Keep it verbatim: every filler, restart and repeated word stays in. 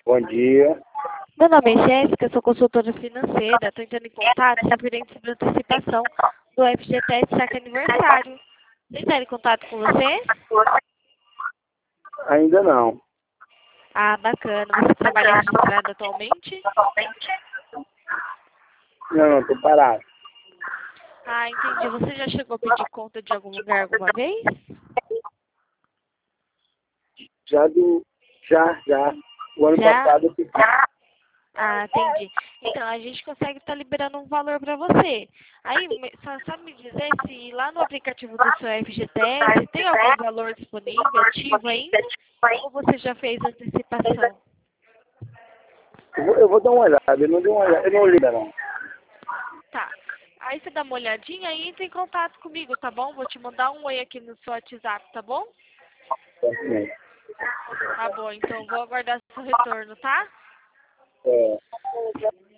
Bom dia. Meu nome é Jéssica, sou consultora financeira. Estou entrando em contato referente sobre a antecipação do F G T S Saque Aniversário. Vocês entraram em contato com você? Ainda não. Ah, bacana. Você trabalha registrado atualmente? Não, não, tô parado. Ah, entendi. Você já chegou a pedir conta de algum lugar alguma vez? Já do. Já, já. O ano Já? passado eu pedi. Ah, entendi. Então, a gente consegue estar liberando um valor para você. Aí, me- só sabe me dizer se lá no aplicativo do seu F G T S tem algum valor disponível, ativo ainda? Ou você já fez a antecipação? Eu vou, eu vou dar uma olhada, eu não dei uma olhada, eu não li ainda não. Tá. Aí você dá uma olhadinha e entra em contato comigo, tá bom? Vou te mandar um oi aqui no seu WhatsApp, tá bom? Assim, Tá bom, então vou aguardar seu retorno, tá? é.